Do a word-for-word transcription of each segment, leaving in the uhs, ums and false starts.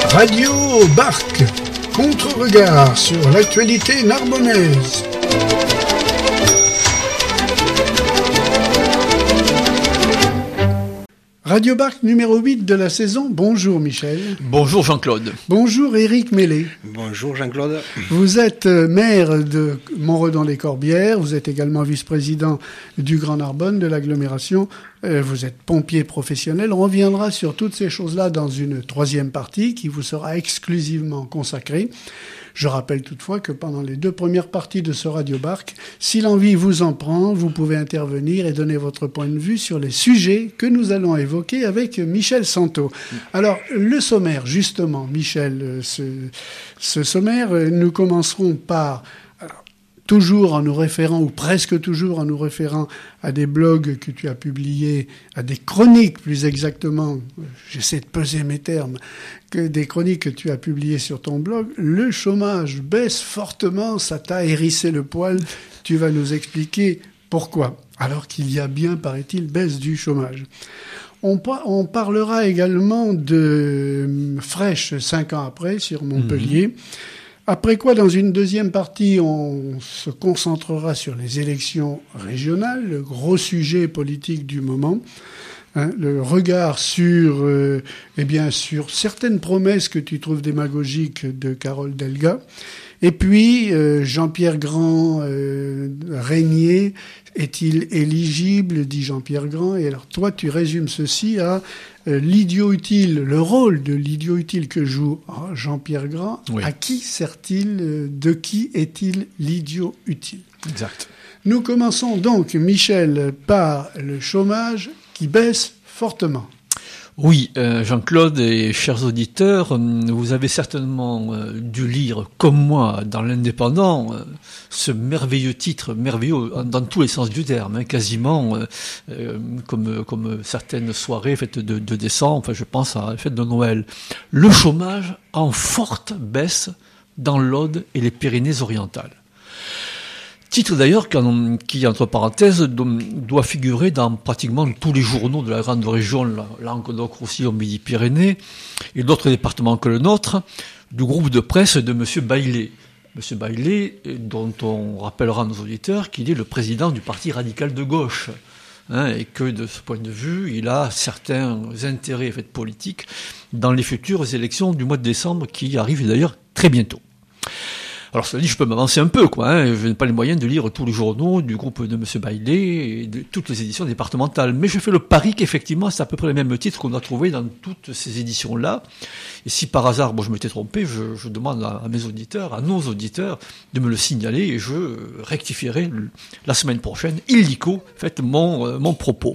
Radio Barque, contre-regard sur l'actualité narbonnaise. Radio Barque numéro huit de la saison. Bonjour Michel. Bonjour Jean-Claude. Bonjour Éric Mélé. Bonjour Jean-Claude. Vous êtes maire de Montredon-les-Corbières, vous êtes également vice-président du Grand Narbonne, de l'agglomération, vous êtes pompier professionnel. On reviendra sur toutes ces choses-là dans une troisième partie qui vous sera exclusivement consacrée. Je rappelle toutefois que pendant les deux premières parties de ce Radio Barque, si l'envie vous en prend, vous pouvez intervenir et donner votre point de vue sur les sujets que nous allons évoquer avec Michel Santo. Alors, le sommaire, justement, Michel, ce, ce sommaire, nous commencerons par... toujours en nous référant, ou presque toujours en nous référant à des blogs que tu as publiés, à des chroniques plus exactement, j'essaie de peser mes termes, que des chroniques que tu as publiées sur ton blog. Le chômage baisse fortement, ça t'a hérissé le poil, tu vas nous expliquer pourquoi, alors qu'il y a bien, paraît-il, baisse du chômage. On, on parlera également de Fresh, cinq ans après, sur Montpellier. Mmh. Après quoi, dans une deuxième partie, on se concentrera sur les élections régionales, le gros sujet politique du moment, hein, le regard sur, euh, eh bien, sur certaines promesses que tu trouves démagogiques de Carole Delga. Et puis, euh, Jean-Pierre Grand, euh, Régnier, est-il éligible, dit Jean-Pierre Grand. Et alors, toi, tu résumes ceci à euh, l'idiot utile, le rôle de l'idiot utile que joue Jean-Pierre Grand. Oui. À qui sert-il, euh, de qui est-il l'idiot utile ? Exact. Nous commençons donc, Michel, par le chômage qui baisse fortement. Oui, euh, Jean-Claude et chers auditeurs, vous avez certainement euh, dû lire, comme moi, dans l'Indépendant, euh, ce merveilleux titre, merveilleux dans tous les sens du terme, hein, quasiment euh, euh, comme, comme certaines soirées fêtes de, de décembre, enfin je pense à la fête de Noël. Le chômage en forte baisse dans l'Aude et les Pyrénées-Orientales. Titre d'ailleurs qui, entre parenthèses, doit figurer dans pratiquement tous les journaux de la grande région, Languedoc-Roussillon, Midi-Pyrénées, et d'autres départements que le nôtre, du groupe de presse de M. Baillet. M. Baillet, dont on rappellera à nos auditeurs qu'il est le président du Parti radical de gauche, hein, et que de ce point de vue, il a certains intérêts politiques dans les futures élections du mois de décembre qui arrivent d'ailleurs très bientôt. Alors, cela dit, je peux m'avancer un peu, quoi, hein. Je n'ai pas les moyens de lire tous les journaux du groupe de M. Baillet et de toutes les éditions départementales. Mais je fais le pari qu'effectivement, c'est à peu près les mêmes titres qu'on a trouvés dans toutes ces éditions-là. Et si par hasard, bon, je m'étais trompé, je, je demande à, à mes auditeurs, à nos auditeurs, de me le signaler et je rectifierai la semaine prochaine, illico, faites mon, euh, mon propos.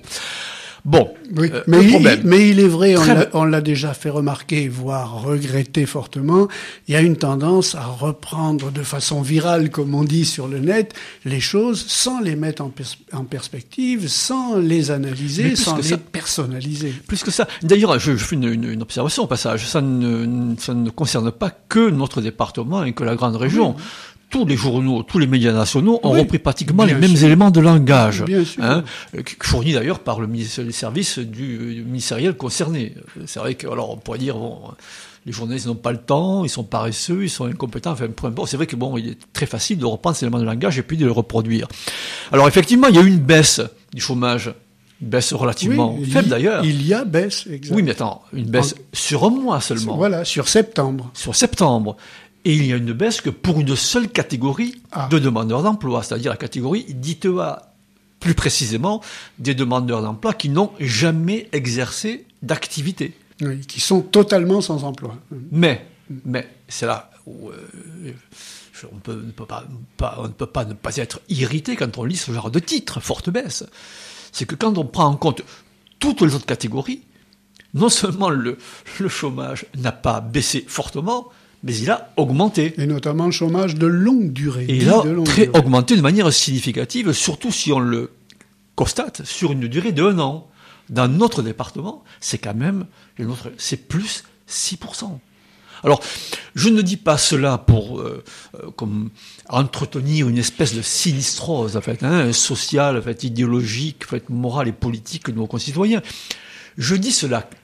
Bon, oui, euh, mais, le il, problème. mais il est vrai, on l'a, on l'a déjà fait remarquer, voire regretter fortement, il y a une tendance à reprendre de façon virale, comme on dit sur le net, les choses sans les mettre en, pers- en perspective, sans les analyser, sans les ça, personnaliser. Plus que ça. D'ailleurs, je, je fais une, une, une observation au passage. Ça ne, ça ne concerne pas que notre département et que la grande région. Oui. Tous les journaux, tous les médias nationaux ont oui, repris pratiquement les mêmes sûr. éléments de langage, hein, fournis d'ailleurs par le ministère des services du, du ministériel concerné. C'est vrai que, alors, on pourrait dire, bon, les journalistes n'ont pas le temps, ils sont paresseux, ils sont incompétents, enfin, peu importe. C'est vrai que bon, il est très facile de reprendre ces éléments de langage et puis de les reproduire. Alors, effectivement, il y a eu une baisse du chômage. Une baisse relativement oui, faible d'ailleurs. Il y a baisse, exactement. Oui, mais attends, une baisse en... sur un mois seulement. Voilà, sur septembre. Sur septembre. Et il y a une baisse que pour une seule catégorie ah. de demandeurs d'emploi, c'est-à-dire la catégorie dite A, plus précisément des demandeurs d'emploi qui n'ont jamais exercé d'activité. Oui, qui sont totalement sans emploi. Mais, mais c'est là où euh, on, peut, ne peut pas, pas, on ne peut pas ne pas être irrité quand on lit ce genre de titre, forte baisse. C'est que quand on prend en compte toutes les autres catégories, non seulement le, le chômage n'a pas baissé fortement, mais il a augmenté. Et notamment le chômage de longue durée. Et il a de très durée. augmenté de manière significative, surtout si on le constate sur une durée d'un an. Dans notre département, c'est quand même, c'est plus six pour cent. Alors, je ne dis pas cela pour euh, euh, comme entretenir une espèce de sinistrose en fait, hein, sociale, en fait, idéologique, en fait, morale et politique de nos concitoyens. Je dis cela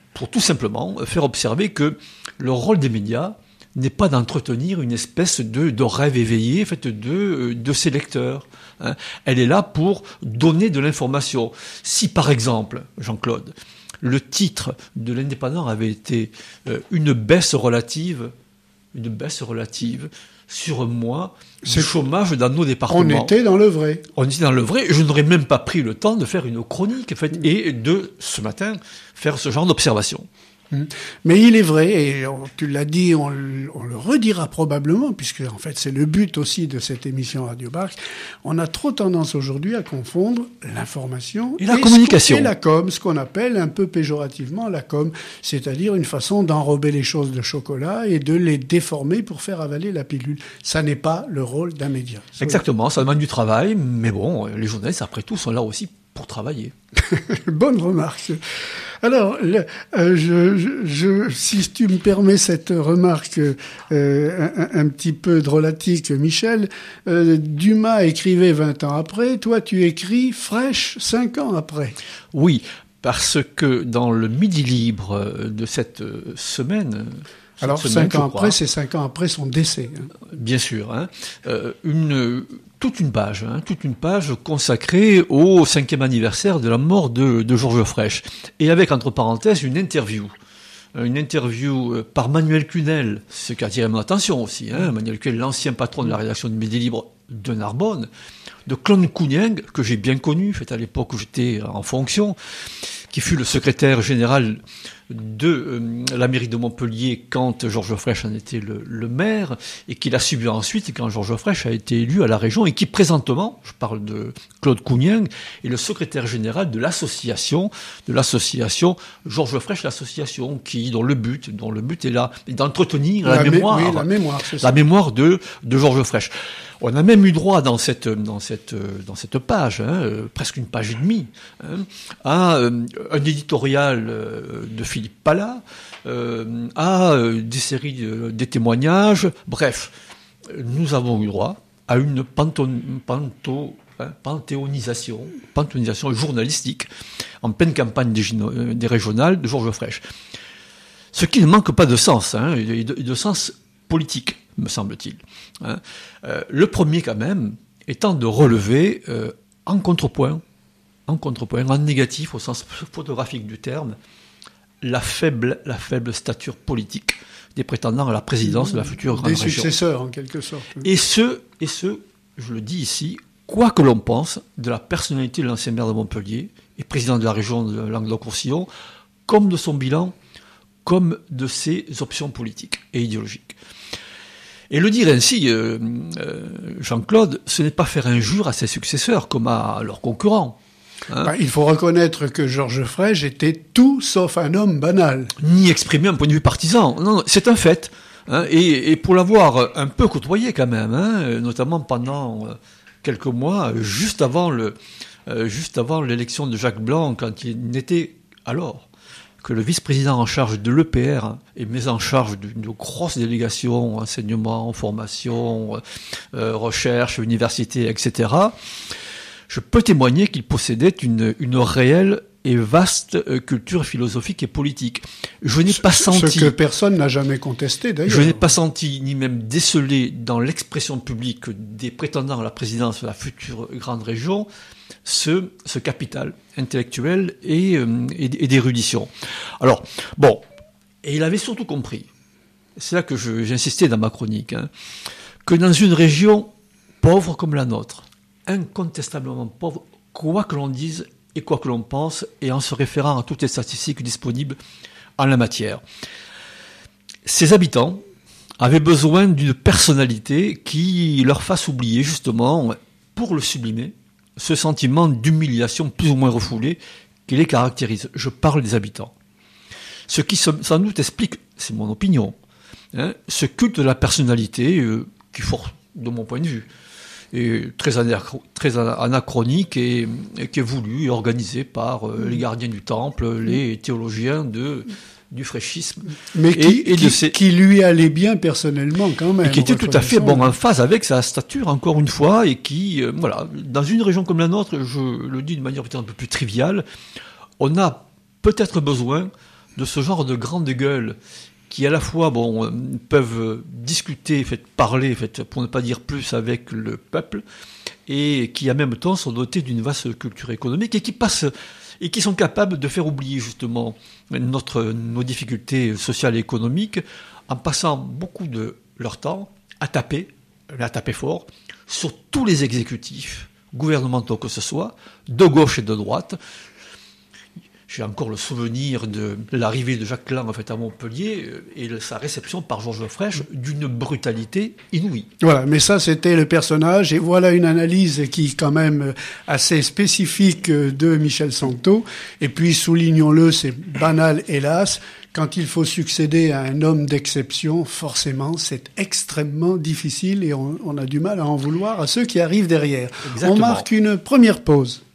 pour tout simplement faire observer que le rôle des médias n'est pas d'entretenir une espèce de, de rêve éveillé fait de, de ses lecteurs. Hein. Elle est là pour donner de l'information. Si par exemple, Jean-Claude, le titre de l'Indépendant avait été euh, une baisse relative, une baisse relative sur un mois du chômage dans nos départements. On était dans le vrai. On était dans le vrai. Je n'aurais même pas pris le temps de faire une chronique en fait, et de, ce matin, faire ce genre d'observation. Mais il est vrai, et on, tu l'as dit, on, on le redira probablement, puisque en fait c'est le but aussi de cette émission Radio Barque, on a trop tendance aujourd'hui à confondre l'information et la et communication. Et la com, ce qu'on appelle un peu péjorativement la com, c'est-à-dire une façon d'enrober les choses de chocolat et de les déformer pour faire avaler la pilule. Ça n'est pas le rôle d'un média. Ça Exactement, ça demande du travail, mais bon, les journalistes après tout sont là aussi pour travailler. Bonne remarque. Alors, le, euh, je, je, je, si tu me permets cette remarque euh, un, un petit peu drôlatique, Michel, euh, Dumas écrivait vingt ans après, toi tu écris fraîche cinq ans après. Oui, parce que dans le Midi Libre de cette semaine... Alors, semaine, cinq ans après, c'est cinq ans après son décès. Hein. Bien sûr. Hein. Euh, une, toute une page, hein, toute une page consacrée au cinquième anniversaire de la mort de, de Georges Frêche. Et avec, entre parenthèses, une interview. Une interview par Manuel Cunel, ce qui a attiré mon attention aussi. Hein. Manuel Cunel, l'ancien patron de la rédaction de Midi Libre de Narbonne, de Claude Counieng, que j'ai bien connu, fait à l'époque où j'étais en fonction, qui fut le secrétaire général de euh, la mairie de Montpellier quand Georges Frêche en était le, le maire, et qui l'a subi ensuite quand Georges Frêche a été élu à la région, et qui présentement, je parle de Claude Counieng, est le secrétaire général de l'association, de l'association Georges Frêche, l'association qui, dont le but, dont le but est là, d'entretenir la, la mémoire, mé- oui, la mémoire, c'est ça. la mémoire de, de Georges Frêche. On a même eu droit dans cette, dans cette, dans cette page, hein, euh, presque une page et demie, hein, à euh, un éditorial euh, de Philippe Pallat, euh, à euh, des séries, de, des témoignages. Bref, nous avons eu droit à une panto, panto, hein, panthéonisation, panthéonisation journalistique en pleine campagne des, des régionales de Georges Frêche. Ce qui ne manque pas de sens, hein, et de, de sens politique, me semble-t-il. Hein. Euh, le premier, quand même, étant de relever euh, en contrepoint, en contrepoint, en négatif au sens photographique du terme, la faible, la faible stature politique des prétendants à la présidence de la future grande région. Des successeurs, en quelque sorte. Et ce, et ce, je le dis ici, quoi que l'on pense de la personnalité de l'ancien maire de Montpellier et président de la région de Languedoc-Roussillon, comme de son bilan, comme de ses options politiques et idéologiques. Et le dire ainsi, euh, euh, Jean-Claude, ce n'est pas faire injure à ses successeurs comme à leurs concurrents. Hein. Ben, il faut reconnaître que Georges Frêche était tout sauf un homme banal. Ni exprimer un point de vue partisan. Non, non, c'est un fait. Hein, et, et pour l'avoir un peu côtoyé quand même, hein, notamment pendant quelques mois, juste avant, le, euh, juste avant l'élection de Jacques Blanc, quand il n'était alors que le vice-président en charge de l'E P R est mis en charge d'une grosse délégation, enseignement, formation, euh, recherche, université, et cetera, je peux témoigner qu'il possédait une, une réelle et vaste culture philosophique et politique. Je n'ai pas senti... Ce que personne n'a jamais contesté, d'ailleurs. Je n'ai pas senti, ni même décelé dans l'expression publique des prétendants à la présidence de la future grande région, ce, ce capital intellectuel et, euh, et, et d'érudition. Alors, bon, et il avait surtout compris, c'est là que je, j'insistais dans ma chronique, hein, que dans une région pauvre comme la nôtre, incontestablement pauvre, quoi que l'on dise et quoi que l'on pense, et en se référant à toutes les statistiques disponibles en la matière, ses habitants avaient besoin d'une personnalité qui leur fasse oublier, justement, pour le sublimer, ce sentiment d'humiliation plus ou moins refoulé qui les caractérise. Je parle des habitants. Ce qui sans doute explique, c'est mon opinion, hein, ce culte de la personnalité euh, qui, fort de mon point de vue, est très, anachro- très anachronique et, et qui est voulu et organisé par euh, les gardiens du temple, les théologiens de... du fraîchisme. Mais qui, et, et qui, de ses... qui lui allait bien personnellement quand même. Et qui était tout à fait bon en phase avec sa stature, encore une fois, et qui, euh, voilà, dans une région comme la nôtre, je le dis de manière peut-être un peu plus triviale, on a peut-être besoin de ce genre de grandes gueules qui à la fois bon, euh, peuvent discuter, fait, parler, fait, pour ne pas dire plus avec le peuple, et qui en même temps sont dotés d'une vaste culture économique et qui passent et qui sont capables de faire oublier justement notre, nos difficultés sociales et économiques en passant beaucoup de leur temps à taper, à taper fort, sur tous les exécutifs gouvernementaux que ce soit, de gauche et de droite. J'ai encore le souvenir de l'arrivée de Jacques Lang en fait, à Montpellier et sa réception par Georges Frêche d'une brutalité inouïe. Voilà, mais ça c'était le personnage et voilà une analyse qui est quand même assez spécifique de Michel Santo. Et puis soulignons-le, c'est banal hélas, quand il faut succéder à un homme d'exception, forcément c'est extrêmement difficile et on, on a du mal à en vouloir à ceux qui arrivent derrière. Exactement. On marque une première pause.